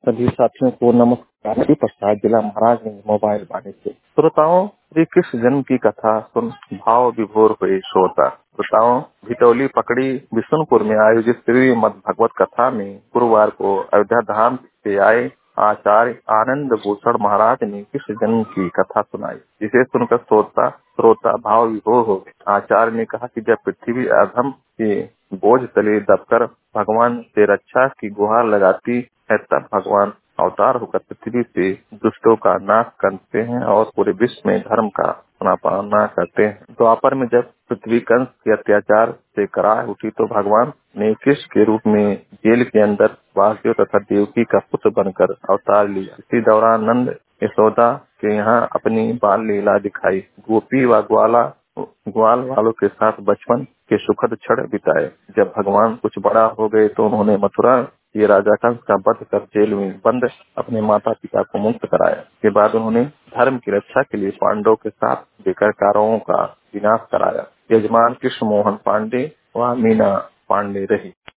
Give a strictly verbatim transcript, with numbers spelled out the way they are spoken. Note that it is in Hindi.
सभी साथियों को नमस्कार। श्री प्रसाद जिला महाराजगंज मोबाइल वाणी से। श्रोताओं, श्री कृष्ण जन्म की कथा सुन भाव विभोर हुए श्रोता। श्रोताओं, भितौली पकड़ी बिशुनपुर में आयोजित श्री मद भगवत कथा में गुरुवार को अयोध्या धाम से आए आचार्य आनंद भूषण महाराज ने कृष्ण जन्म की कथा सुनाई, जिसे सुनकर श्रोता श्रोता भाव विभोर हो गए। आचार्य ने कहा कि जब पृथ्वी अधम के बोझ तले दबकर भगवान से रक्षा की गुहार लगाती है, तब भगवान अवतार होकर पृथ्वी से दुष्टों का नाश करते हैं और पूरे विश्व में धर्म का स्थापना करते हैं। द्वापर में जब पृथ्वी कंस के अत्याचार से कराह उठी तो भगवान ने कृष्ण के रूप में जेल के अंदर वासुदेव तथा देवकी का पुत्र बनकर अवतार लिया। इसी दौरान नंद यशोदा के यहाँ अपनी बाल लीला दिखाई। गोपी व ग्वाला ग्वाल वालों के साथ बचपन के सुखद क्षण बिताए। जब भगवान कुछ बड़ा हो गए तो उन्होंने मथुरा के राजा कंस का वध कर जेल में बंद अपने माता पिता को मुक्त कराया। इसके बाद उन्होंने धर्म की रक्षा के लिए पांडवों के साथ देकर कौरवों का विनाश कराया। यजमान कृष्ण मोहन पांडे व मीना पांडे रही।